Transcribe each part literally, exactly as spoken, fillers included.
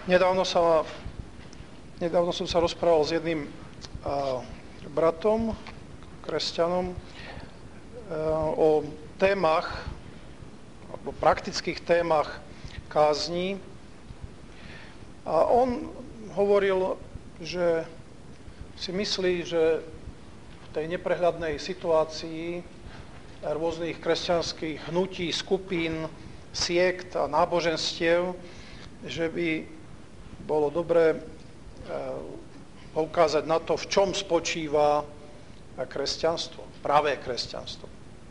Nedávno, sa, nedávno som sa rozprával s jedným uh, bratom, kresťanom, uh, o témach, alebo praktických témach kázni. A on hovoril, že si myslí, že v tej neprehľadnej situácii rôznych kresťanských hnutí, skupín, siekt a náboženstiev, že by bolo dobré poukázať na to, v čom spočíva kresťanstvo, pravé kresťanstvo.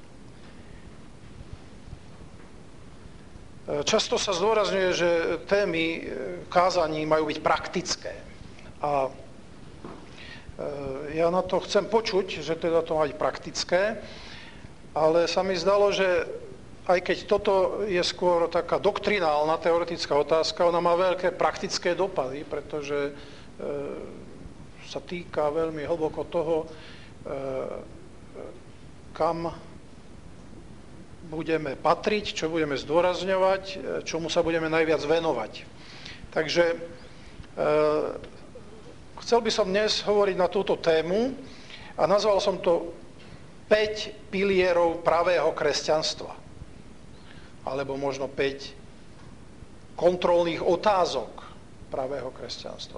Často sa zdôrazňuje, že témy kázaní majú byť praktické. A ja na to chcem počuť, že teda to má byť praktické, ale sa mi zdalo, že aj keď toto je skôr taká doktrinálna, teoretická otázka, ona má veľké praktické dopady, pretože e, sa týka veľmi hlboko toho, e, kam budeme patriť, čo budeme zdôrazňovať, čomu sa budeme najviac venovať. Takže e, chcel by som dnes hovoriť na túto tému a nazval som to päť pilierov pravého kresťanstva. Alebo možno päť kontrolných otázok pravého kresťanstva.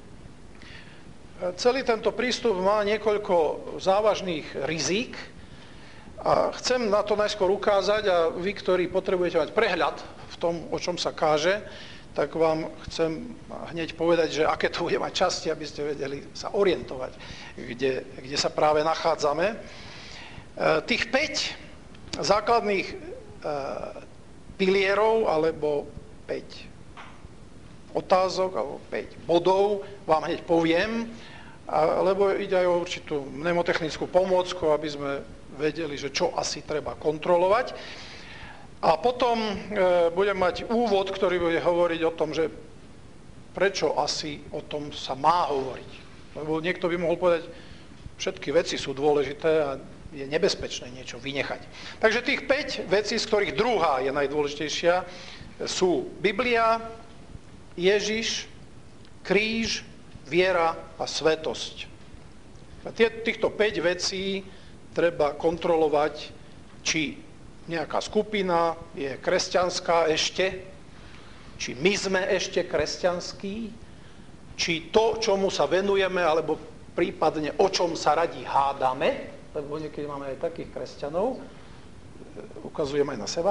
Celý tento prístup má niekoľko závažných rizík a chcem na to najskôr ukázať a vy, ktorí potrebujete mať prehľad v tom, o čom sa káže, tak vám chcem hneď povedať, že aké to bude mať časti, aby ste vedeli sa orientovať, kde, kde sa práve nachádzame. Tých päť základných pilierov, alebo päť otázok, alebo päť bodov vám hneď poviem, lebo ide aj o určitú mnemotechnickú pomôcku, aby sme vedeli, že čo asi treba kontrolovať. A potom e, budem mať úvod, ktorý bude hovoriť o tom, že prečo asi o tom sa má hovoriť. Lebo niekto by mohol povedať, všetky veci sú dôležité a je nebezpečné niečo vynechať. Takže tých päť vecí, z ktorých druhá je najdôležitejšia, sú Biblia, Ježiš, kríž, viera a svätosť. A týchto päť vecí treba kontrolovať, či nejaká skupina je kresťanská ešte, či my sme ešte kresťanskí, či to, čomu sa venujeme, alebo prípadne o čom sa radi hádame, lebo niekedy máme aj takých kresťanov, ukazujem aj na seba,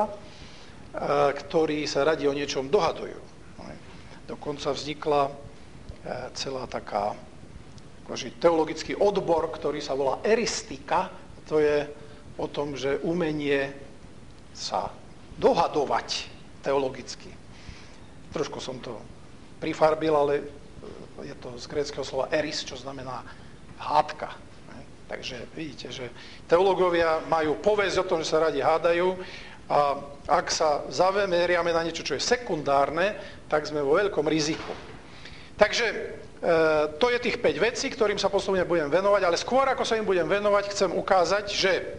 ktorí sa radi o niečom dohadujú. Dokonca vznikla celá taká teologický odbor, ktorý sa volá eristika. To je o tom, že umenie sa dohadovať teologicky. Trošku som to prifarbil, ale je to z gréckeho slova eris, čo znamená hádka. Takže vidíte, že teológovia majú povesť o tom, že sa radi hádajú a ak sa zameriame na niečo, čo je sekundárne, tak sme vo veľkom riziku. Takže e, to je tých päť vecí, ktorým sa postupne budem venovať, ale skôr ako sa im budem venovať, chcem ukázať, že e,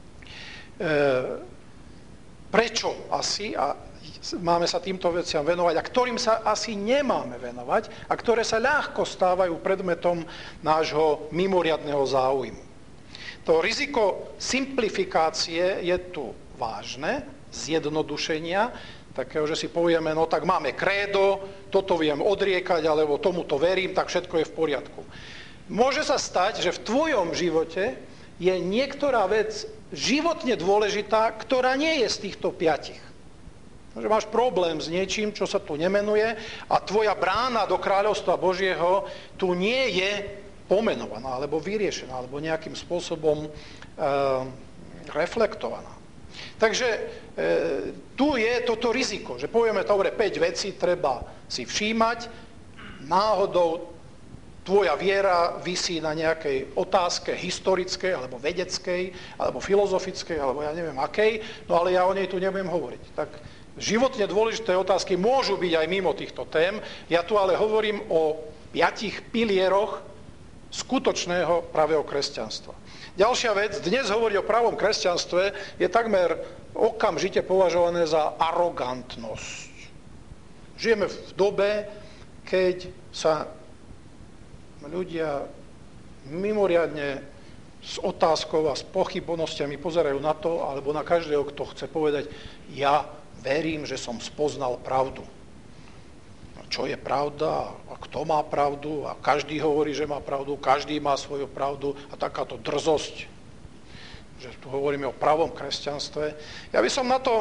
prečo asi a máme sa týmto veciam venovať a ktorým sa asi nemáme venovať a ktoré sa ľahko stávajú predmetom nášho mimoriadneho záujmu. To riziko simplifikácie je tu vážne, zjednodušenia, takého, že si povieme, no tak máme krédo, toto viem odriekať, alebo tomuto verím, tak všetko je v poriadku. Môže sa stať, že v tvojom živote je niektorá vec životne dôležitá, ktorá nie je z týchto piatich. Že máš problém s niečím, čo sa tu nemenuje a tvoja brána do kráľovstva Božieho tu nie je pomenovaná, alebo vyriešená, alebo nejakým spôsobom e, reflektovaná. Takže e, tu je toto riziko, že povieme, dobre, päť vecí treba si všímať, náhodou tvoja viera visí na nejakej otázke historickej, alebo vedeckej, alebo filozofickej, alebo ja neviem akej, no ale ja o nej tu nebudem hovoriť. Tak životne dôležité otázky môžu byť aj mimo týchto tém. Ja tu ale hovorím o piatich pilieroch skutočného pravého kresťanstva. Ďalšia vec, dnes hovoriť o pravom kresťanstve je takmer okamžite považované za arogantnosť. Žijeme v dobe, keď sa ľudia mimoriadne s otázkou a s pochybnosťami pozerajú na to, alebo na každého, kto chce povedať, ja verím, že som spoznal pravdu. Čo je pravda a kto má pravdu a každý hovorí, že má pravdu, každý má svoju pravdu a takáto drzosť, že tu hovoríme o pravom kresťanstve. Ja by som na to e,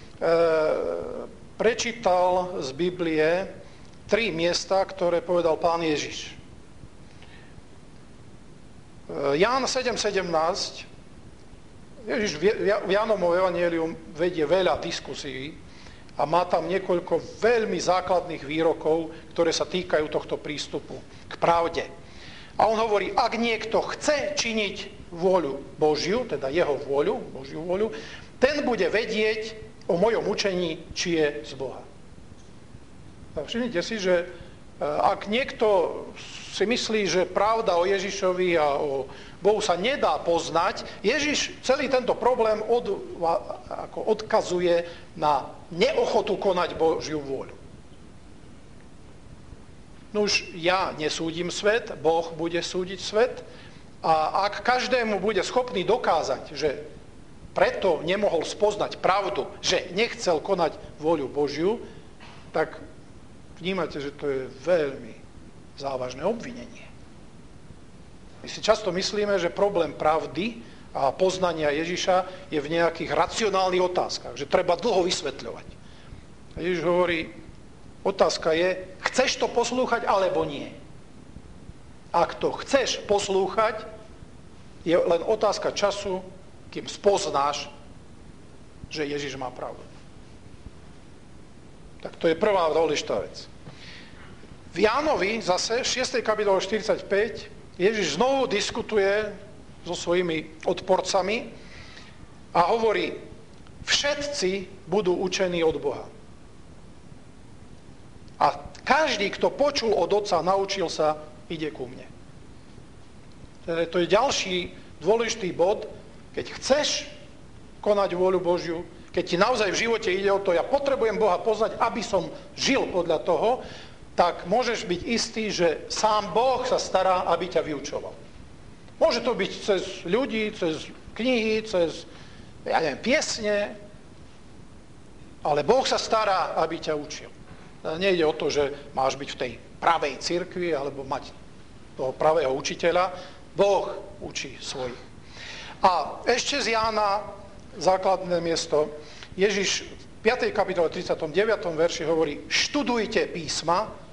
prečítal z Biblie tri miesta, ktoré povedal Pán Ježiš. Ján sedem sedemnásť, Ježiš v Jánovom evanjelium vedie veľa diskusí a má tam niekoľko veľmi základných výrokov, ktoré sa týkajú tohto prístupu k pravde. A on hovorí, ak niekto chce činiť vôľu Božiu, teda jeho vôľu, Božiu vôľu, ten bude vedieť o mojom učení, či je z Boha. Všimnite si, že ak niekto si myslí, že pravda o Ježišovi a o Bohu sa nedá poznať, Ježiš celý tento problém od, ako odkazuje na neochotu konať Božiu vôľu. Nuž, ja nesúdim svet, Boh bude súdiť svet a ak každému bude schopný dokázať, že preto nemohol spoznať pravdu, že nechcel konať vôľu Božiu, tak vnímate, že to je veľmi závažné obvinenie. My si často myslíme, že problém pravdy a poznania Ježiša je v nejakých racionálnych otázkach, že treba dlho vysvetľovať. A Ježiš hovorí, otázka je, chceš to poslúchať alebo nie? Ak to chceš poslúchať, je len otázka času, kým spoznáš, že Ježiš má pravdu. Tak to je prvá dôležitá vec. V Jánovi zase, šiestej kapitole štyridsaťpäť, Ježiš znovu diskutuje so svojimi odporcami a hovorí, všetci budú učení od Boha. A každý, kto počul od Otca, naučil sa, ide ku mne. Teda to je ďalší dôležitý bod, keď chceš konať vôľu Božiu, keď ti naozaj v živote ide o to, ja potrebujem Boha poznať, aby som žil podľa toho, tak môžeš byť istý, že sám Boh sa stará, aby ťa vyučoval. Môže to byť cez ľudí, cez knihy, cez, ja neviem, piesne, ale Boh sa stará, aby ťa učil. Nejde o to, že máš byť v tej pravej cirkvi, alebo mať toho pravého učiteľa. Boh učí svojich. A ešte z Jána, základné miesto, Ježiš v piatej kapitole tridsiatom deviatom verši hovorí, študujte písma,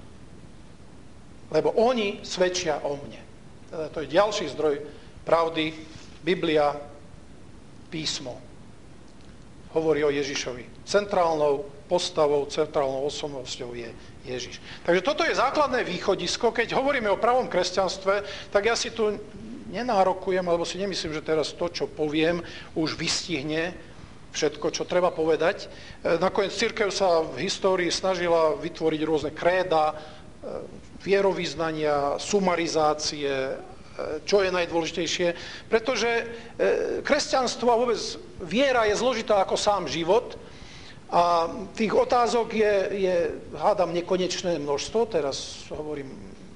lebo oni svedčia o mne. Teda to je ďalší zdroj pravdy, Biblia, písmo. Hovorí o Ježišovi. Centrálnou postavou, centrálnou osobnosťou je Ježiš. Takže toto je základné východisko. Keď hovoríme o pravom kresťanstve, tak ja si tu nenárokujem, alebo si nemyslím, že teraz to, čo poviem, už vystihne všetko, čo treba povedať. Nakoniec cirkev sa v histórii snažila vytvoriť rôzne kréda, vierovyznania, sumarizácie, čo je najdôležitejšie, pretože kresťanstvo a vôbec viera je zložitá ako sám život a tých otázok je, je hádam, nekonečné množstvo, teraz hovorím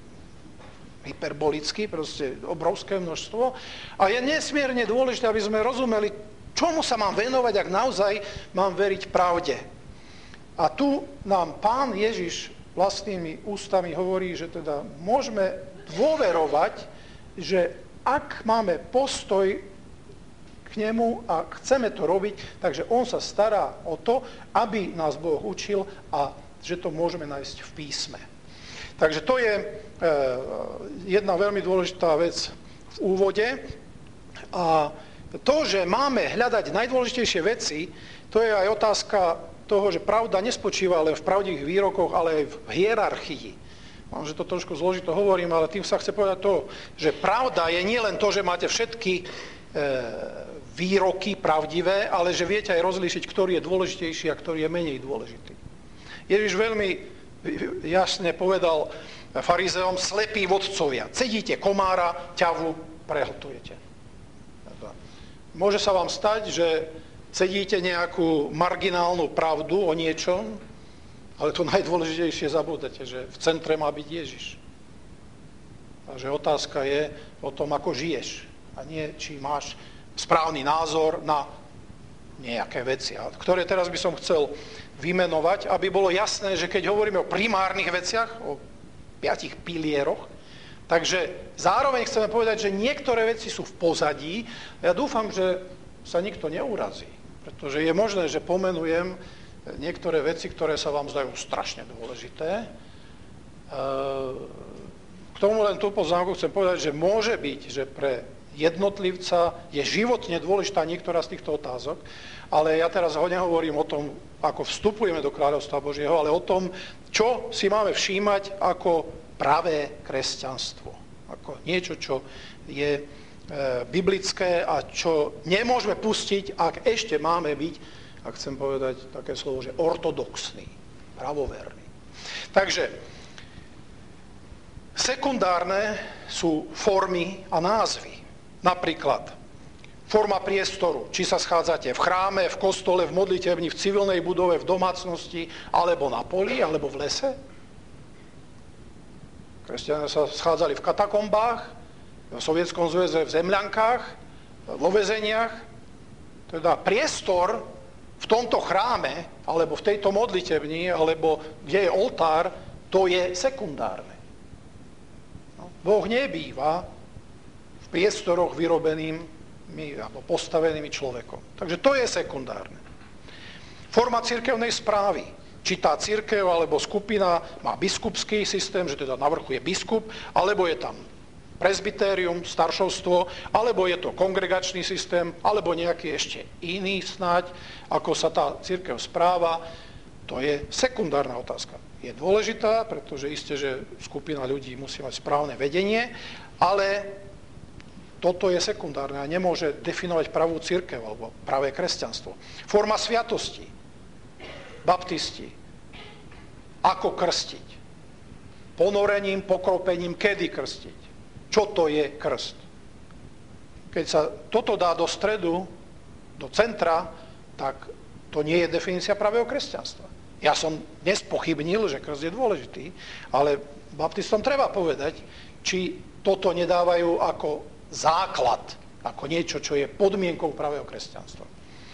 hyperbolicky, proste obrovské množstvo a je nesmierne dôležité, aby sme rozumeli, čomu sa mám venovať, ak naozaj mám veriť pravde. A tu nám Pán Ježiš vlastnými ústami hovorí, že teda môžeme dôverovať, že ak máme postoj k nemu a chceme to robiť, takže on sa stará o to, aby nás Boh učil a že to môžeme nájsť v písme. Takže to je e, jedna veľmi dôležitá vec v úvode. A to, že máme hľadať najdôležitejšie veci, to je aj otázka toho, že pravda nespočíva len v pravdivých výrokoch, ale aj v hierarchii. Mám, že to trošku zložito hovorím, ale tým sa chce povedať to, že pravda je nie len to, že máte všetky e, výroky pravdivé, ale že viete aj rozlíšiť, ktorý je dôležitejší a ktorý je menej dôležitý. Ježiš veľmi jasne povedal farizeom, slepí vodcovia, cedíte komára, ťavu prehltujete. Môže sa vám stať, že cedíte nejakú marginálnu pravdu o niečom Ale to najdôležitejšie zabudete, že v centre má byť Ježiš. A že otázka je o tom, ako žiješ. A nie, či máš správny názor na nejaké veci, ktoré teraz by som chcel vymenovať, aby bolo jasné, že keď hovoríme o primárnych veciach, o piatich pilieroch, takže zároveň chceme povedať, že niektoré veci sú v pozadí. Ja dúfam, že sa nikto neurazí, pretože je možné, že pomenujem niektoré veci, ktoré sa vám zdajú strašne dôležité. K tomu len tú poznámku chcem povedať, že môže byť, že pre jednotlivca je životne dôležitá niektorá z týchto otázok, ale ja teraz ho nehovorím o tom, ako vstupujeme do kráľovstva Božieho, ale o tom, čo si máme všímať ako pravé kresťanstvo. Ako niečo, čo je e, biblické a čo nemôžeme pustiť, ak ešte máme byť, ak chcem povedať také slovo, že ortodoxný, pravoverný. Takže sekundárne sú formy a názvy. Napríklad forma priestoru, či sa schádzate v chráme, v kostole, v modlitebni, v civilnej budove, v domácnosti, alebo na poli, alebo v lese. Kresťania sa schádzali v katakombách, v Sovietskom zväze, v zemľankách, vo väzeniach. Teda priestor v tomto chráme, alebo v tejto modlitebni, alebo kde je oltár, to je sekundárne. No, Boh nebýva v priestoroch vyrobeným alebo postavenými človekom. Takže to je sekundárne. Forma cirkevnej správy. Či tá cirkev alebo skupina má biskupský systém, že teda na vrchu je biskup, alebo je tam presbytérium, staršovstvo, alebo je to kongregačný systém, alebo nejaký ešte iný snáď, ako sa tá cirkev správa, to je sekundárna otázka. Je dôležitá, pretože isté, že skupina ľudí musí mať správne vedenie, ale toto je sekundárne a nemôže definovať pravú cirkev alebo pravé kresťanstvo. Forma sviatosti. Baptisti. Ako krstiť? Ponorením, pokropením, kedy krstiť? Čo to je krst? Keď sa toto dá do stredu, do centra, tak to nie je definícia pravého kresťanstva. Ja som nespochybnil, že krst je dôležitý, ale baptistom treba povedať, či toto nedávajú ako základ, ako niečo, čo je podmienkou pravého kresťanstva.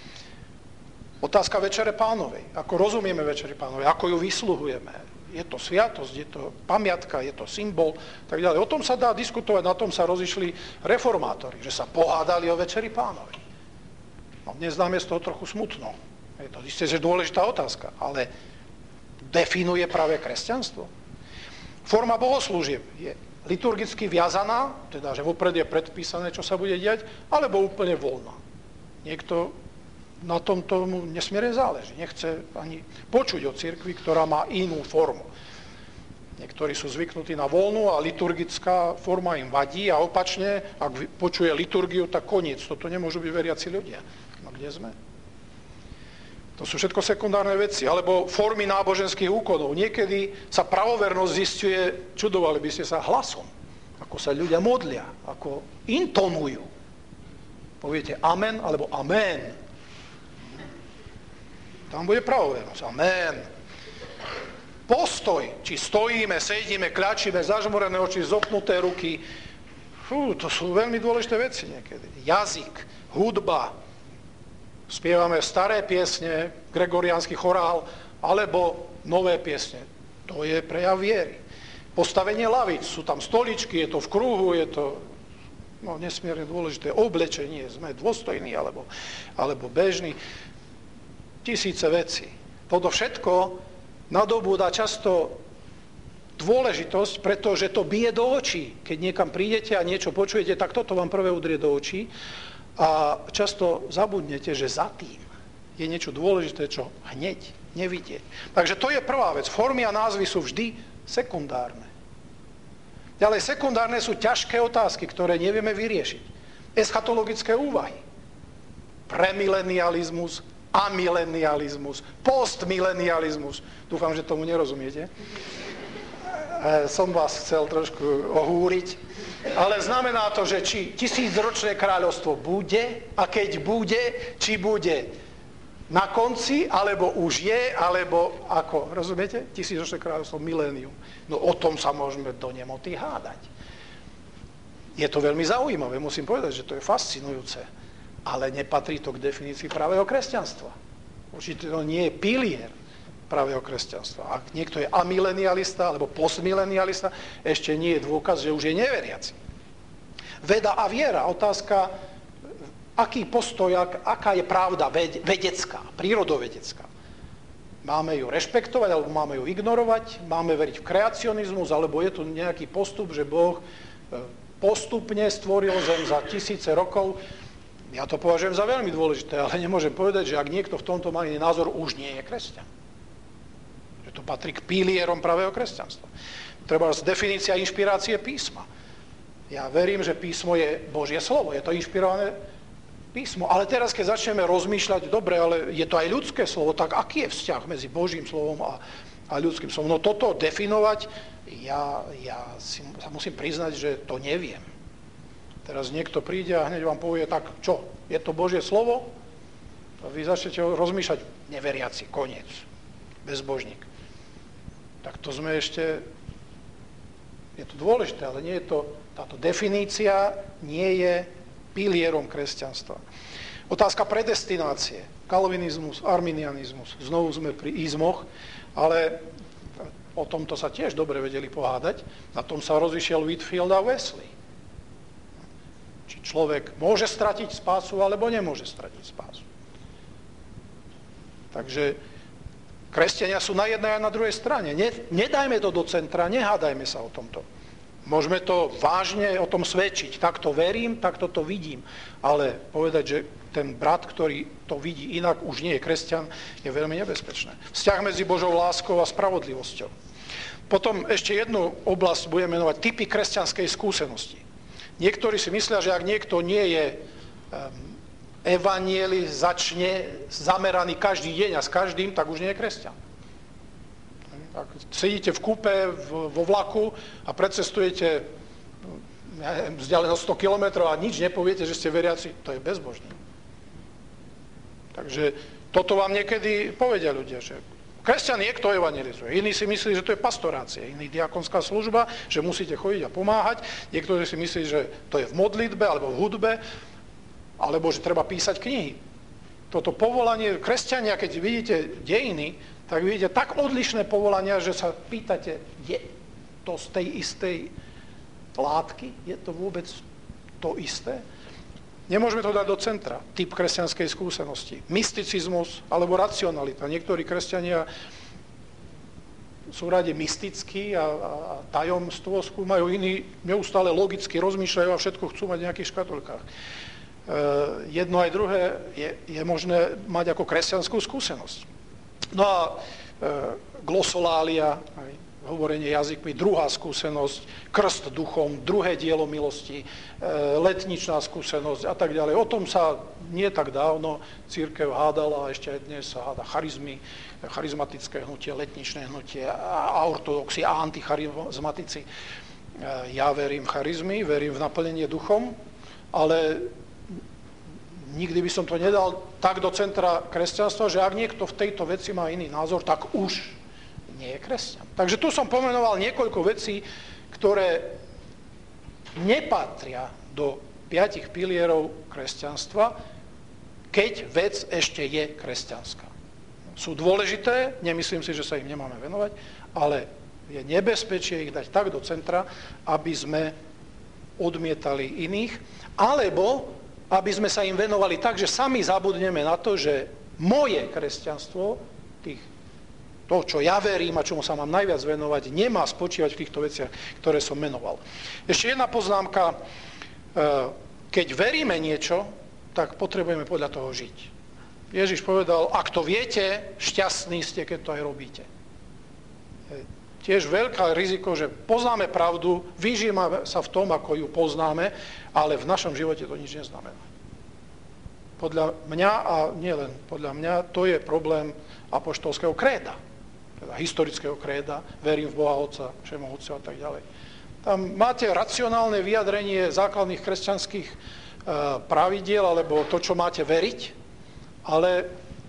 Otázka Večere Pánovej. Ako rozumieme Večeri Pánovej? Ako ju vysluhujeme? Je to sviatosť, je to pamiatka, je to symbol, tak ďalej. O tom sa dá diskutovať, na tom sa rozišli reformátori, že sa pohádali o Večeri Pánovej. No, dnes nám je z toho trochu smutno. Je to isté, že dôležitá otázka, ale definuje pravé kresťanstvo? Forma bohoslúžieb je liturgicky viazaná, teda, že vopred je predpísané, čo sa bude diať, alebo úplne voľná. Niekto na tom tomu nesmierne záleží. Nechce ani počuť o cirkvi, ktorá má inú formu. Niektorí sú zvyknutí na voľnú a liturgická forma im vadí a opačne, ak počuje liturgiu, tak koniec. Toto nemôžu byť veriaci ľudia. No kde sme? To sú všetko sekundárne veci. Alebo formy náboženských úkonov. Niekedy sa pravovernosť zisťuje, čudovali by ste sa, hlasom. Ako sa ľudia modlia, ako intonujú. Poviete amen alebo amen. Tam bude pravovernosť. Amen. Postoj. Či stojíme, sedíme, kľačíme, zažmorené oči, zopnuté ruky. Fú, to sú veľmi dôležité veci niekedy. Jazyk, hudba. Spievame staré piesne, gregoriánsky chorál, alebo nové piesne. To je prejav viery. Postavenie lavic, sú tam stoličky, je to v kruhu, je to no, nesmierne dôležité. Oblečenie, sme dôstojní alebo, alebo bežní. Tisíce vecí. Toto všetko nadobúda často dôležitosť, pretože to bije do očí. Keď niekam prídete a niečo počujete, tak toto vám prvé udrie do očí. A často zabudnete, že za tým je niečo dôležité, čo hneď nevidieť. Takže to je prvá vec. Formy a názvy sú vždy sekundárne. Ďalej, sekundárne sú ťažké otázky, ktoré nevieme vyriešiť. Eschatologické úvahy. Premilenializmus, amilenializmus, postmilenializmus. Dúfam, že tomu nerozumiete. Som vás chcel trošku ohúriť. Ale znamená to, že či tisícročné kráľovstvo bude a keď bude, či bude na konci, alebo už je, alebo ako, rozumiete? Tisícročné kráľovstvo, milénium. No o tom sa môžeme do nemoty hádať. Je to veľmi zaujímavé, musím povedať, že to je fascinujúce, ale nepatrí to k definícii pravého kresťanstva. Určite to nie je pilier pravého kresťanstva. Ak niekto je amilenialista alebo postmilenialista, ešte nie je dôkaz, že už je neveriaci. Veda a viera, otázka, aký postoj, aká je pravda vedecká, prírodovedecká. Máme ju rešpektovať, alebo máme ju ignorovať, máme veriť v kreacionizmus, alebo je tu nejaký postup, že Boh postupne stvoril zem za tisíce rokov. Ja to považujem za veľmi dôležité, ale nemôžem povedať, že ak niekto v tomto má iný názor, už nie je kresťan. Že to patrí k pilierom pravého kresťanstva. Treba z definícia inšpirácie písma. Ja verím, že písmo je Božie slovo, je to inšpirované písmo. Ale teraz, keď začneme rozmýšľať, dobre, ale je to aj ľudské slovo, tak aký je vzťah medzi Božím slovom a, a ľudským slovom? No toto definovať, ja, ja si, sa musím priznať, že to neviem. Teraz niekto príde a hneď vám povie, tak čo, je to Božie slovo? A vy začnete rozmýšľať, neveriaci, koniec, bezbožník. Tak to sme ešte, je to dôležité, ale nie je to, táto definícia nie je pilierom kresťanstva. Otázka predestinácie, kalvinizmus, arminianizmus, znovu sme pri izmoch, ale o tomto sa tiež dobre vedeli pohádať, na tom sa rozišiel Whitefield a Wesley. Či človek môže stratiť spásu, alebo nemôže stratiť spásu. Takže kresťania sú na jednej a na druhej strane. Nedajme to do centra, nehádajme sa o tomto. Môžeme to vážne o tom svedčiť. Takto verím, takto to vidím. Ale povedať, že ten brat, ktorý to vidí inak, už nie je kresťan, je veľmi nebezpečné. Vzťah medzi Božou láskou a spravodlivosťou. Potom ešte jednu oblasť budeme menovať typy kresťanskej skúsenosti. Niektorí si myslia, že ak niekto nie je evangelizačne zameraný každý deň a s každým, tak už nie je kresťan. Ak sedíte v kúpe, vo vlaku a precestujete vzdialenosť sto kilometrov a nič nepoviete, že ste veriaci, to je bezbožné. Takže toto vám niekedy povedia ľudia, že kresťan je, kto evangelizuje. Iní si myslí, že to je pastorácia, iný diakonská služba, že musíte chodiť a pomáhať. Niektorí si myslí, že to je v modlitbe alebo v hudbe, alebo že treba písať knihy. Toto povolanie kresťania, keď vidíte dejiny, tak vidíte tak odlišné povolania, že sa pýtate, je to z tej istej látky? Je to vôbec to isté? Nemôžeme to dať do centra, typ kresťanskej skúsenosti. Mysticizmus alebo racionalita. Niektorí kresťania sú radi mystickí a, a tajomstvo skúmajú, iní neustále logicky rozmýšľajú a všetko chcú mať v nejakých škatulkách. E, jedno aj druhé je, je možné mať ako kresťanskú skúsenosť. No a e, glosolália, aj hovorenie jazykmi, druhá skúsenosť, krst duchom, druhé dielo milosti, e, letničná skúsenosť a tak ďalej. O tom sa nie tak dávno cirkev hádala a ešte aj dnes sa háda charizmy, charizmatické hnutie, letničné hnutie, a ortodoxy a anticharizmatici. E, ja verím charizmy, verím v naplnenie duchom, ale nikdy by som to nedal tak do centra kresťanstva, že ak niekto v tejto veci má iný názor, tak už nie je kresťan. Takže tu som pomenoval niekoľko vecí, ktoré nepatria do piatich pilierov kresťanstva, keď vec ešte je kresťanská. Sú dôležité, nemyslím si, že sa im nemáme venovať, ale je nebezpečie ich dať tak do centra, aby sme odmietali iných, alebo aby sme sa im venovali tak, že sami zabudneme na to, že moje kresťanstvo, tých, to, čo ja verím a čomu sa mám najviac venovať, nemá spočívať v týchto veciach, ktoré som menoval. Ešte jedna poznámka. Keď veríme niečo, tak potrebujeme podľa toho žiť. Ježiš povedal, ak to viete, šťastní ste, keď to aj robíte. Tiež veľké riziko, že poznáme pravdu, vyžijeme sa v tom, ako ju poznáme, ale v našom živote to nič neznamená. Podľa mňa, a nielen podľa mňa, to je problém apoštolského kréda, teda historického kréda, verím v Boha Otca, Všemohúceho a tak ďalej. Tam máte racionálne vyjadrenie základných kresťanských pravidiel, alebo to, čo máte veriť, ale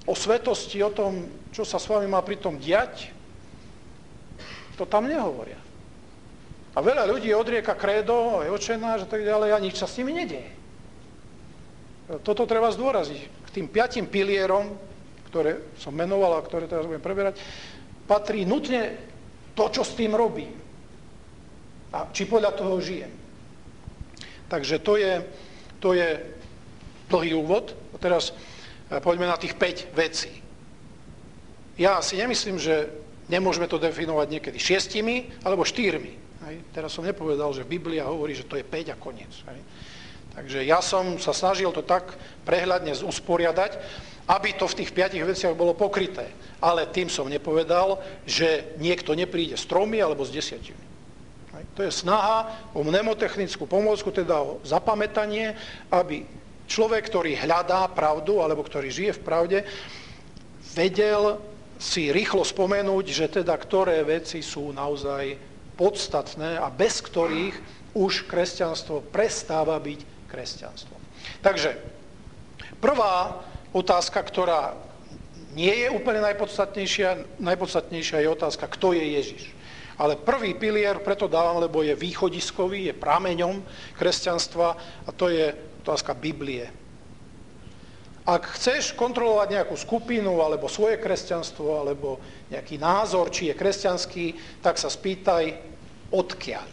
o svetosti, o tom, čo sa s vami má pri tom diať, to tam nehovoria. A veľa ľudí odrieka krédo, aj očenáš a tak ďalej, a nič sa s nimi nedieje. Toto treba zdôraziť. K tým piatim pilierom, ktoré som menoval a ktoré teraz budem preberať, patrí nutne to, čo s tým robím. A či podľa toho žijem. Takže to je, to je dlhý úvod. A teraz poďme na tých päť vecí. Ja si nemyslím, že nemôžeme to definovať niekedy šiestimi alebo štyrmi. Hej. Teraz som nepovedal, že Biblia hovorí, že to je päť a koniec. Hej. Takže ja som sa snažil to tak prehľadne usporiadať, aby to v tých piatich veciach bolo pokryté. Ale tým som nepovedal, že niekto nepríde s tromi alebo s desiatimi. Hej. To je snaha o mnemotechnickú pomôcku, teda o zapamätanie, aby človek, ktorý hľadá pravdu alebo ktorý žije v pravde, vedel si rýchlo spomenúť, že teda ktoré veci sú naozaj podstatné a bez ktorých už kresťanstvo prestáva byť kresťanstvom. Takže prvá otázka, ktorá nie je úplne najpodstatnejšia, najpodstatnejšia je otázka, kto je Ježiš. Ale prvý pilier preto dávam, lebo je východiskový, je prameňom kresťanstva a to je otázka Biblie. Ak chceš kontrolovať nejakú skupinu, alebo svoje kresťanstvo, alebo nejaký názor, či je kresťanský, tak sa spýtaj, odkiaľ.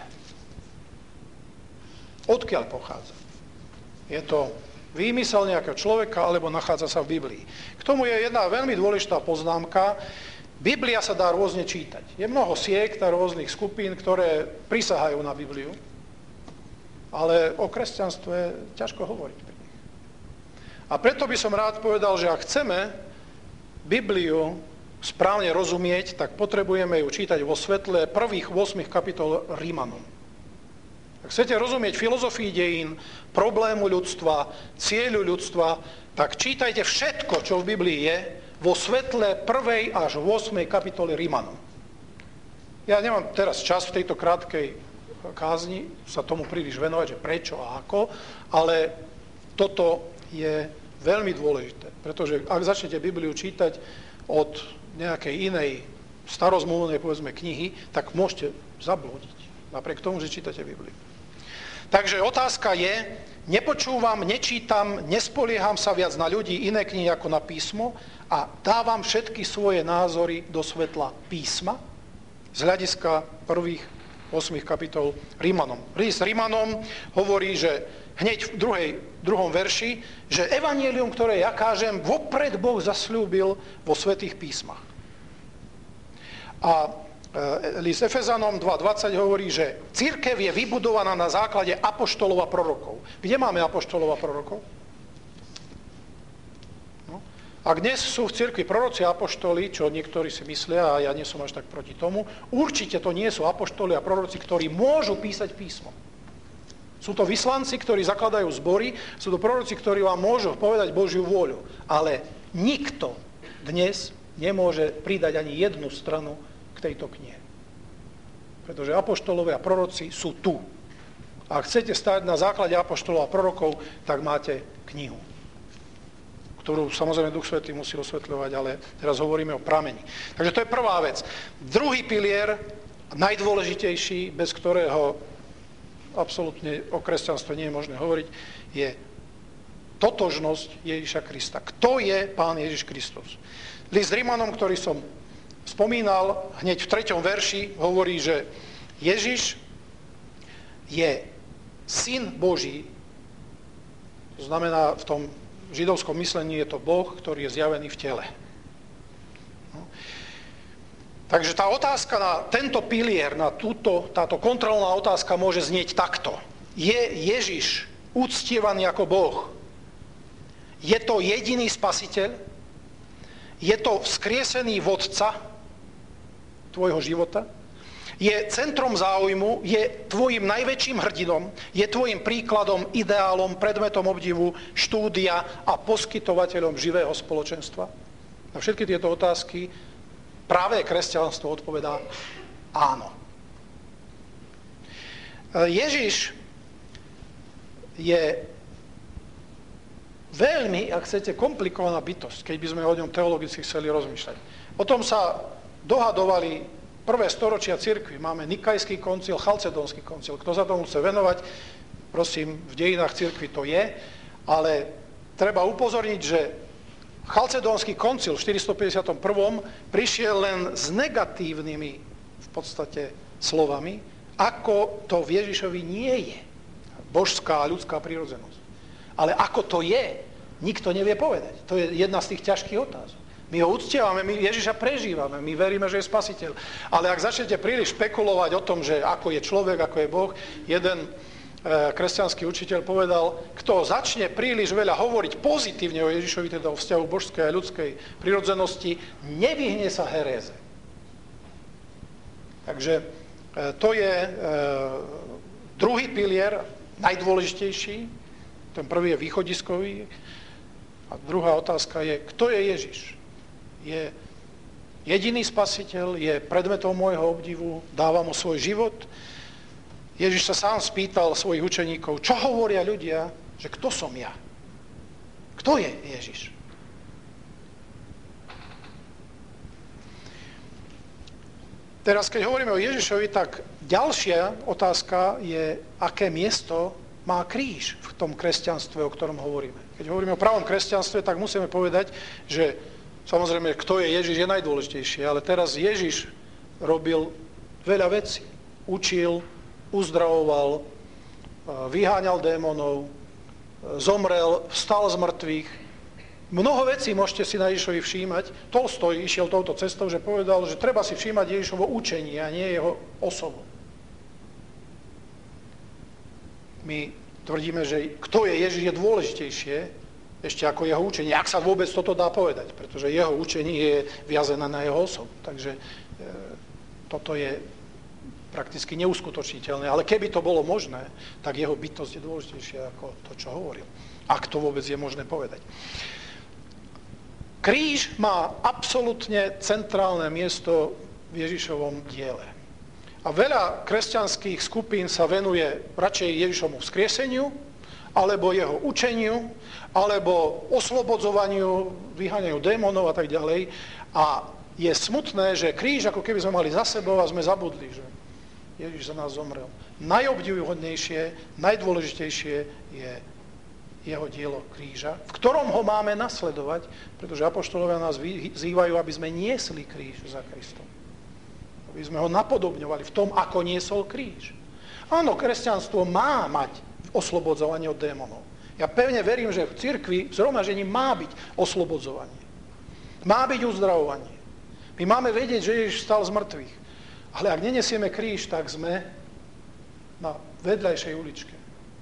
Odkiaľ pochádza? Je to výmysel nejakého človeka, alebo nachádza sa v Biblii. K tomu je jedna veľmi dôležitá poznámka. Biblia sa dá rôzne čítať. Je mnoho siekt a rôznych skupín, ktoré prisahajú na Bibliu, ale o kresťanstve ťažko hovoriť. A preto by som rád povedal, že ak chceme Bibliu správne rozumieť, tak potrebujeme ju čítať vo svetle prvých ôsmich kapitol Rímanom. Ak chcete rozumieť filozofii dejín, problému ľudstva, cieľu ľudstva, tak čítajte všetko, čo v Biblii je, vo svetle prvej až ôsmej kapitoly Rímanom. Ja nemám teraz čas v tejto krátkej kázni sa tomu príliš venovať, že prečo a ako, ale toto je veľmi dôležité, pretože ak začnete Bibliu čítať od nejakej inej starozmluvnej, povedzme, knihy, tak môžete zablúdiť, napriek tomu, že čítate Bibliu. Takže otázka je, nepočúvam, nečítam, nespolieham sa viac na ľudí, iné knihy ako na písmo a dávam všetky svoje názory do svetla písma z hľadiska prvých ôsmich kapitol Rímanom. List Rímanom hovorí, že hneď v druhej, druhom verši, že evanjelium, ktoré ja kážem, vopred Boh zasľúbil vo svätých písmach. A e, list Efezanom dva dvadsať hovorí, že cirkev je vybudovaná na základe apoštolov a prorokov. Kde máme apoštolov a prorokov? No. Ak dnes sú v cirkvi proroci a apoštoli, čo niektorí si myslia, a ja nie som až tak proti tomu, určite to nie sú apoštoli a proroci, ktorí môžu písať písmo. Sú to vyslanci, ktorí zakladajú zbory, sú to proroci, ktorí vám môžu povedať Božiu vôľu. Ale nikto dnes nemôže pridať ani jednu stranu k tejto knihe. Pretože apoštolové a proroci sú tu. A ak chcete stáť na základe apoštolov a prorokov, tak máte knihu, ktorú samozrejme Duch Svätý musí osvetľovať, ale teraz hovoríme o prameni. Takže to je prvá vec. Druhý pilier, najdôležitejší, bez ktorého absolútne o kresťanstve nie je možné hovoriť, je totožnosť Ježiša Krista. Kto je Pán Ježiš Kristus? List Rímanom, ktorý som spomínal, hneď v treťom verši hovorí, že Ježiš je Syn Boží, to znamená v tom židovskom myslení je to Boh, ktorý je zjavený v tele. Takže tá otázka na tento pilier, na túto, táto kontrolná otázka môže znieť takto. Je Ježiš uctievaný ako Boh? Je to jediný spasiteľ? Je to vzkriesený vodca tvojho života? Je centrom záujmu? Je tvojim najväčším hrdinom? Je tvojim príkladom, ideálom, predmetom obdivu, štúdia a poskytovateľom živého spoločenstva? Na všetky tieto otázky práve kresťanstvo odpovedá áno. Ježiš je veľmi, ak chcete, komplikovaná bytosť, keď by sme o ňom teologicky chceli rozmýšľať. O tom sa dohadovali prvé storočia cirkvi. Máme Nikajský koncil, Chalcedónsky koncil. Kto sa tomu chce venovať, prosím, v dejinách cirkvi to je, ale treba upozorniť, že Chalcedónsky koncil v štyristopäťdesiatom prvom prišiel len s negatívnymi v podstate slovami, ako to v Ježišovi nie je. Božská a ľudská prirodzenosť. Ale ako to je, nikto nevie povedať. To je jedna z tých ťažkých otázok. My ho uctievame, my Ježiša prežívame, my veríme, že je spasiteľ. Ale ak začnete príliš špekulovať o tom, že ako je človek, ako je Boh, jeden e, kresťanský učiteľ povedal, kto začne príliš veľa hovoriť pozitívne o Ježišovi, teda o vzťahu božskej a ľudskej prirodzenosti, nevyhne sa heréze. Takže e, to je e, druhý pilier, najdôležitejší. Ten prvý je východiskový. A druhá otázka je, kto je Ježiš? Je jediný spasiteľ, je predmetom môjho obdivu, dáva mu svoj život. Ježiš sa sám spýtal svojich učeníkov, čo hovoria ľudia, že kto som ja? Kto je Ježiš? Teraz, keď hovoríme o Ježišovi, tak ďalšia otázka je, aké miesto má kríž v tom kresťanstve, o ktorom hovoríme. Keď hovoríme o pravom kresťanstve, tak musíme povedať, že samozrejme, kto je Ježiš, je najdôležitejšie, ale teraz Ježiš robil veľa vecí. Učil, uzdravoval, vyháňal démonov, zomrel, vstal z mŕtvych. Mnoho vecí môžete si na Ježišovi všímať. Tolstoj išiel touto cestou, že povedal, že treba si všímať Ježišovo učenie a nie jeho osobu. My tvrdíme, že kto je Ježiš, je dôležitejšie ešte ako jeho učenie, ak sa vôbec toto dá povedať, pretože jeho učenie je viazené na jeho osobu. Takže e, toto je prakticky neuskutočniteľné. Ale keby to bolo možné, tak jeho bytosť je dôležitejšia ako to, čo hovoril. Ak to vôbec je možné povedať. Kríž má absolútne centrálne miesto v Ježišovom diele. A veľa kresťanských skupín sa venuje radšej Ježišovmu vzkrieseniu, alebo jeho učeniu, alebo oslobodzovaniu, vyháňaniu démonov a tak ďalej. A je smutné, že kríž, ako keby sme mali za sebou a sme zabudli, že Ježiš za nás zomrel. Najobdivuhodnejšie, najdôležitejšie je jeho dielo kríža, v ktorom ho máme nasledovať, pretože apoštolovia nás vyzývajú, aby sme niesli kríž za Kristom. Aby sme ho napodobňovali v tom, ako niesol kríž. Áno, kresťanstvo má mať oslobodzovanie od démonov. Ja pevne verím, že v cirkvi, v zhromaždení má byť oslobodzovanie. Má byť uzdravovanie. My máme vedieť, že Ježiš stal z mŕtvych. Ale ak nenesieme kríž, tak sme na vedľajšej uličke.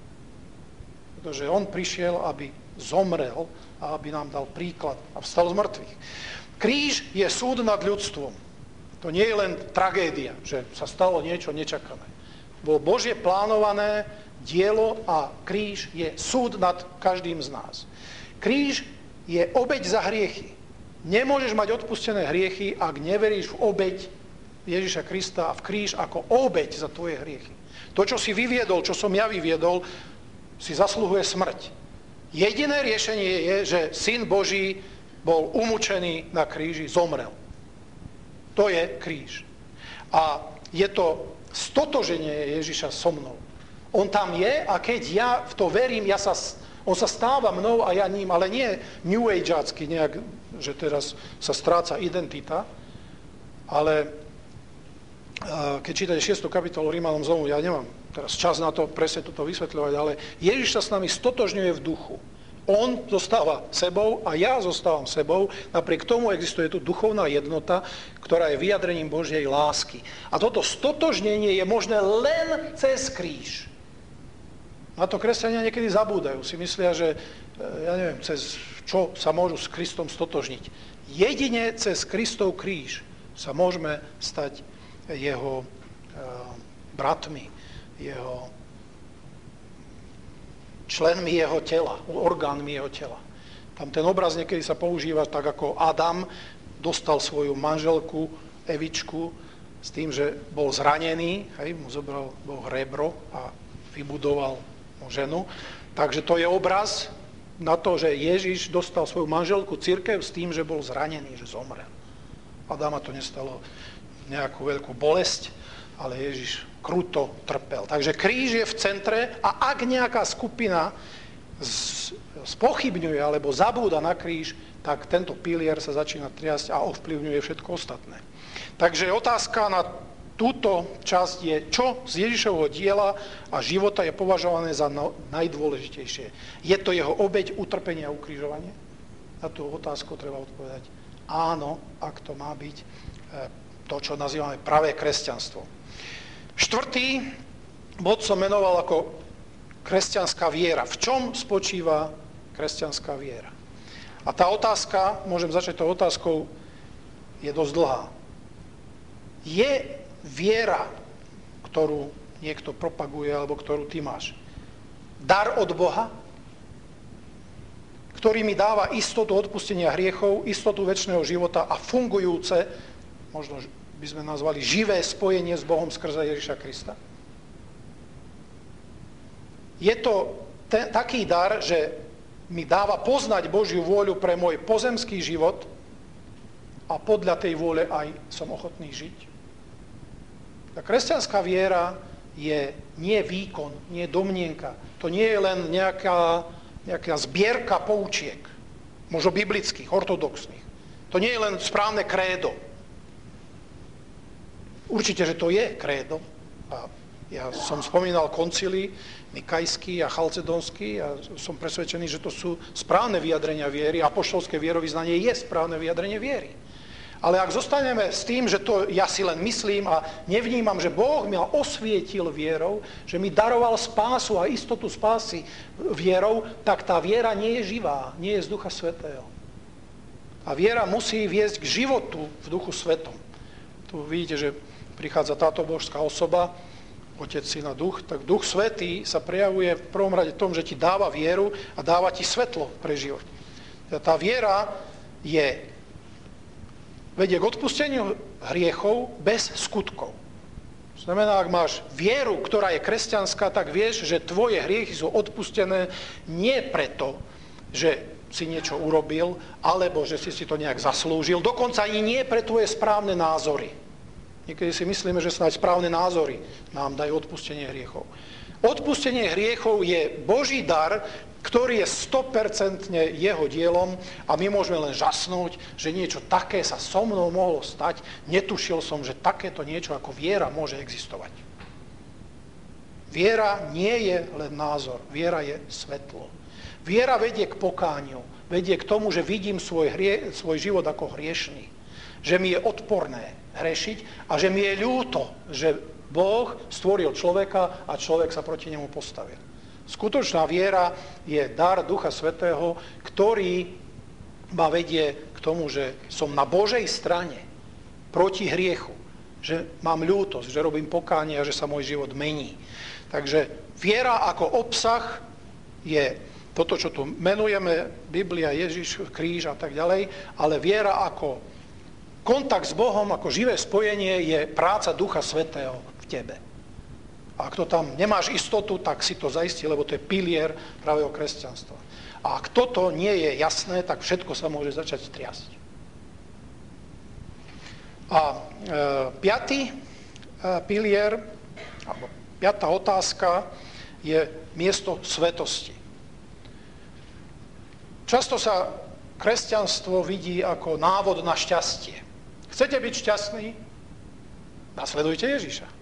Pretože on prišiel, aby zomrel a aby nám dal príklad a vstal z mŕtvych. Kríž je súd nad ľudstvom. To nie je len tragédia, že sa stalo niečo nečakané. Bolo Božie plánované dielo a kríž je súd nad každým z nás. Kríž je obeť za hriechy. Nemôžeš mať odpustené hriechy, ak neveríš v obeť Ježiša Krista a v kríž ako obeť za tvoje hriechy. To, čo si vyviedol, čo som ja vyviedol, si zasluhuje smrť. Jediné riešenie je, že Syn Boží bol umúčený na kríži, zomrel. To je kríž. A je to stotoženie Ježiša so mnou. On tam je a keď ja v to verím, ja sa, on sa stáva mnou a ja ním, ale nie New Ageácky nejak, že teraz sa stráca identita, ale keď čítate šiestu kapitolu Rímanom zlomu, ja nemám teraz čas na to presne toto vysvetľovať, ale Ježiš sa s nami stotožňuje v duchu. On zostáva sebou a ja zostávam sebou. Napriek tomu existuje tu duchovná jednota, ktorá je vyjadrením Božej lásky. A toto stotožnenie je možné len cez kríž. Na to kresťania niekedy zabúdajú. Si myslia, že ja neviem, cez čo sa môžu s Kristom stotožniť. Jedine cez Kristov kríž sa môžeme stať jeho bratmi, jeho členmi jeho tela, orgánmi jeho tela. Tam ten obraz niekedy sa používa tak, ako Adam dostal svoju manželku, Evičku, s tým, že bol zranený, hej, mu zobral Boh rebro a vybudoval mu ženu. Takže to je obraz na to, že Ježiš dostal svoju manželku cirkev s tým, že bol zranený, že zomrel. Adáma to nestalo nejakú veľkú bolesť, ale Ježiš kruto trpel. Takže kríž je v centre a ak nejaká skupina spochybňuje alebo zabúda na kríž, tak tento pilier sa začína triasť a ovplyvňuje všetko ostatné. Takže otázka na túto časť je, čo z Ježišovho diela a života je považované za najdôležitejšie. Je to jeho obeť, utrpenie a ukrižovanie? Na tú otázku treba odpovedať áno, ak to má byť to, čo nazývame pravé kresťanstvo. Štvrtý bod som menoval ako kresťanská viera. V čom spočíva kresťanská viera? A tá otázka, môžem začať tou otázkou, je dosť dlhá. Je viera, ktorú niekto propaguje, alebo ktorú ty máš, dar od Boha, ktorý mi dáva istotu odpustenia hriechov, istotu večného života a fungujúce, možno by sme nazvali živé spojenie s Bohom skrze Ježiša Krista? Je to ten, taký dar, že mi dáva poznať Božiu vôľu pre môj pozemský život a podľa tej vôle aj som ochotný žiť. Tá kresťanská viera je nie výkon, nie domnienka. To nie je len nejaká, nejaká zbierka poučiek, možno biblických, ortodoxných. To nie je len správne krédo. Určite, že to je krédo. A ja som spomínal koncily Nikajský a Chalcedonský a som presvedčený, že to sú správne vyjadrenia viery. Apoštolské vierovyznanie je správne vyjadrenie viery. Ale ak zostaneme s tým, že to ja si len myslím a nevnímam, že Boh ma osvietil vierou, že mi daroval spásu a istotu spásy vierou, tak tá viera nie je živá, nie je z Ducha Svätého. A viera musí viesť k životu v Duchu Svätom. Tu vidíte, že prichádza táto božská osoba, Otec, Syn a Duch, tak Duch Svätý sa prejavuje v prvom rade tom, že ti dáva vieru a dáva ti svetlo pre život. Tá viera je, vedie k odpusteniu hriechov bez skutkov. Znamená, ak máš vieru, ktorá je kresťanská, tak vieš, že tvoje hriechy sú odpustené nie preto, že si niečo urobil, alebo že si si to nejak zaslúžil, dokonca ani nie pre tvoje správne názory. Niekedy si myslíme, že snáď správne názory nám dajú odpustenie hriechov. Odpustenie hriechov je Boží dar, ktorý je sto percent jeho dielom a my môžeme len žasnúť, že niečo také sa so mnou mohlo stať. Netušil som, že takéto niečo ako viera môže existovať. Viera nie je len názor, viera je svetlo. Viera vedie k pokániu, vedie k tomu, že vidím svoj, hrie, svoj život ako hriešný, že mi je odporné hrešiť a že mi je ľúto, že Boh stvoril človeka a človek sa proti nemu postavil. Skutočná viera je dar Ducha Svätého, ktorý ma vedie k tomu, že som na Božej strane proti hriechu, že mám ľútosť, že robím pokánie a že sa môj život mení. Takže viera ako obsah je toto, čo tu menujeme, Biblia, Ježiš, kríž a tak ďalej, ale viera ako kontakt s Bohom, ako živé spojenie je práca Ducha Svätého v tebe. A ak to tam nemáš istotu, tak si to zaistí, lebo to je pilier pravého kresťanstva. A ak toto nie je jasné, tak všetko sa môže začať triasť. A e, piatý e, pilier, alebo piatá otázka je miesto svetosti. Často sa kresťanstvo vidí ako návod na šťastie. Chcete byť šťastní? Nasledujte Ježiša.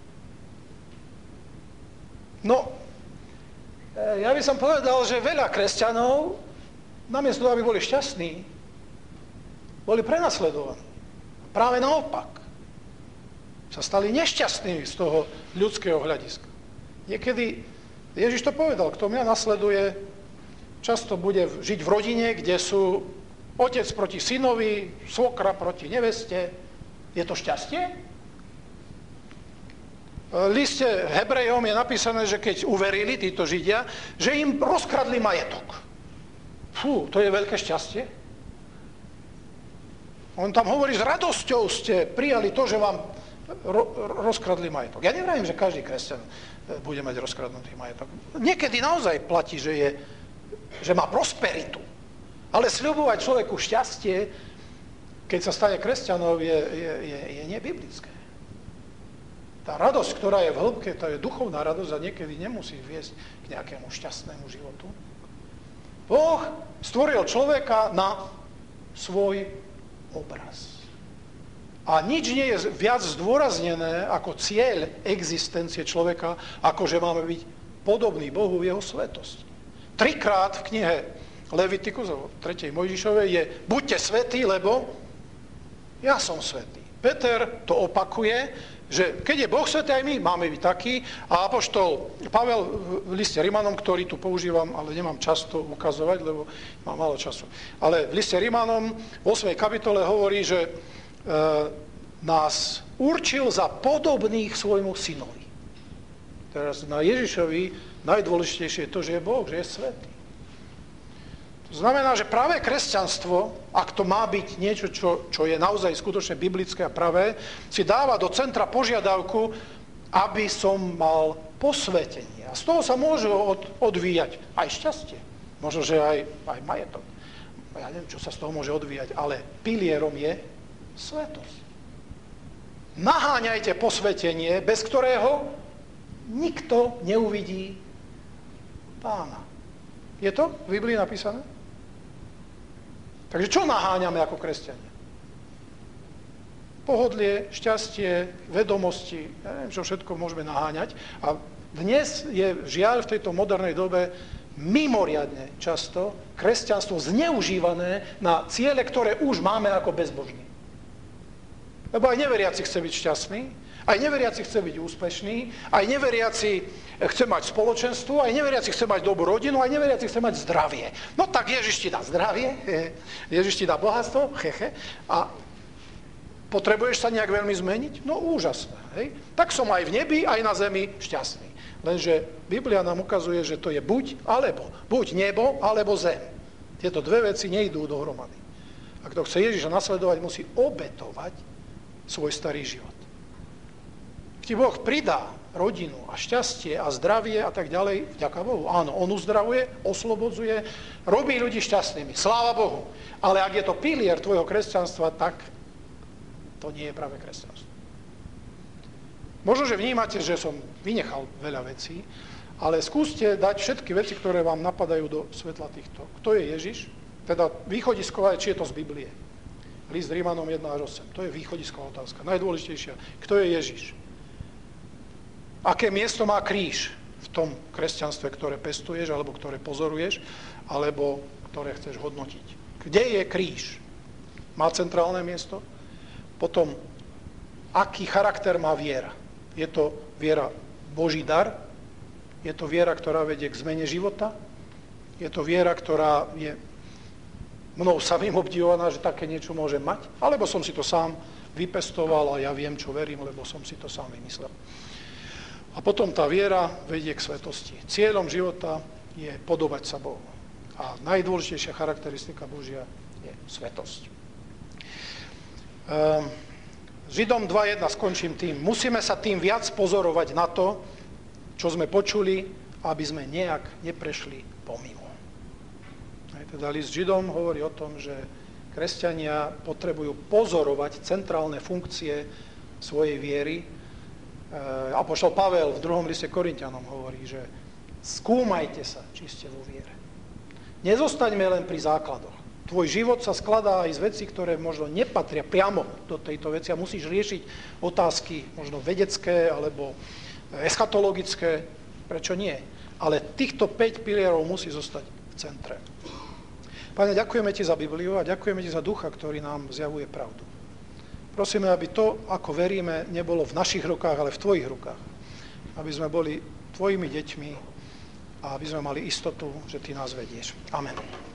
No, ja by som povedal, že veľa kresťanov, namiesto toho, aby boli šťastní, boli prenasledovaní. Práve naopak. Sa stali nešťastní z toho ľudského hľadiska. Niekedy, Ježiš to povedal, kto mňa nasleduje, často bude žiť v rodine, kde sú otec proti synovi, svokra proti neveste. Je to šťastie? V liste Hebrejom je napísané, že keď uverili títo Židia, že im rozkradli majetok. Fú, to je veľké šťastie. On tam hovorí, s radosťou ste prijali to, že vám ro- rozkradli majetok. Ja nevravím, že každý kresťan bude mať rozkradnutý majetok. Niekedy naozaj platí, že je že má prosperitu. Ale sľubovať človeku šťastie, keď sa stane kresťanov, je, je, je, je nebiblické. Tá radosť, ktorá je v hĺbke, to je duchovná radosť a niekedy nemusí viesť k nejakému šťastnému životu. Boh stvoril človeka na svoj obraz. A nič nie je viac zdôraznené ako cieľ existencie človeka, ako že máme byť podobný Bohu v jeho svetosti. Trikrát v knihe Levitikus, v tretej Mojžišovej, je buďte svätí, lebo ja som svätý. Peter to opakuje, že keď je Boh svätý, aj my máme byť takí. A apoštol Pavel v liste Rimanom, ktorý tu používam, ale nemám čas to ukazovať, lebo mám málo času. Ale v liste Rimanom v ôsmej kapitole hovorí, že e, nás určil za podobných svojmu synovi. Teraz na Ježišovi najdôležitejšie je to, že je Boh, že je svätý. To znamená, že práve kresťanstvo, ak to má byť niečo, čo, čo je naozaj skutočne biblické a pravé, si dáva do centra požiadavku, aby som mal posvetenie. A z toho sa môže od, odvíjať aj šťastie. Možno, že aj, aj majetok. Ja neviem, čo sa z toho môže odvíjať, ale pilierom je svätosť. Naháňajte posvetenie, bez ktorého nikto neuvidí Pána. Je to v Biblii napísané? Takže čo naháňame ako kresťania? Pohodlie, šťastie, vedomosti, ja neviem, čo všetko môžeme naháňať. A dnes je žiaľ v tejto modernej dobe mimoriadne často kresťanstvo zneužívané na ciele, ktoré už máme ako bezbožní. Lebo aj neveriaci chce byť šťastný, aj neveriaci chce byť úspešný, aj neveriaci chce mať spoločenstvo, aj neveriaci chce mať dobrú rodinu, aj neveriaci chce mať zdravie. No tak Ježiš ti dá zdravie, Ježiš ti dá bohatstvo, hehe, a potrebuješ sa nejak veľmi zmeniť? No úžasné, hej. Tak som aj v nebi, aj na zemi šťastný. Lenže Biblia nám ukazuje, že to je buď alebo. Buď nebo, alebo zem. Tieto dve veci nejdú dohromady. A kto chce Ježiša nasledovať, musí obetovať svoj starý život. Ti Boh pridá rodinu a šťastie a zdravie a tak ďalej, vďaka Bohu. Áno, on uzdravuje, oslobodzuje, robí ľudí šťastnými. Sláva Bohu. Ale ak je to pilier tvojho kresťanstva, tak to nie je práve kresťanstvo. Možno, že vnímate, že som vynechal veľa vecí, ale skúste dať všetky veci, ktoré vám napadajú do svetla týchto. Kto je Ježiš? Teda východisková je, či je to z Biblie. List Rímanom jeden až osem. To je východisková otázka. Najdôležitejšia. Kto je Ježiš? Aké miesto má kríž v tom kresťanstve, ktoré pestuješ, alebo ktoré pozoruješ, alebo ktoré chceš hodnotiť? Kde je kríž? Má centrálne miesto? Potom, aký charakter má viera? Je to viera Boží dar? Je to viera, ktorá vedie k zmene života? Je to viera, ktorá je mnou samým obdivovaná, že také niečo môžem mať? Alebo som si to sám vypestoval a ja viem, čo verím, lebo som si to sám vymyslel. A potom tá viera vedie k svetosti. Cieľom života je podobať sa Bohu. A najdôležitejšia charakteristika Božia je svetosť. Ehm, Židom dva jedna skončím tým. Musíme sa tým viac pozorovať na to, čo sme počuli, aby sme nejak neprešli pomimo. Aj teda list Židom hovorí o tom, že kresťania potrebujú pozorovať centrálne funkcie svojej viery. Apoštol Pavel v druhom liste Korinťanom hovorí, že skúmajte sa, či ste vo viere. Nezostaňme len pri základoch. Tvoj život sa skladá aj z vecí, ktoré možno nepatria priamo do tejto veci a musíš riešiť otázky možno vedecké alebo eschatologické. Prečo nie? Ale týchto päť pilierov musí zostať v centre. Pane, ďakujeme ti za Bibliu a ďakujeme ti za Ducha, ktorý nám zjavuje pravdu. Prosíme, aby to, ako veríme, nebolo v našich rukách, ale v tvojich rukách. Aby sme boli tvojimi deťmi a aby sme mali istotu, že ty nás vedieš. Amen.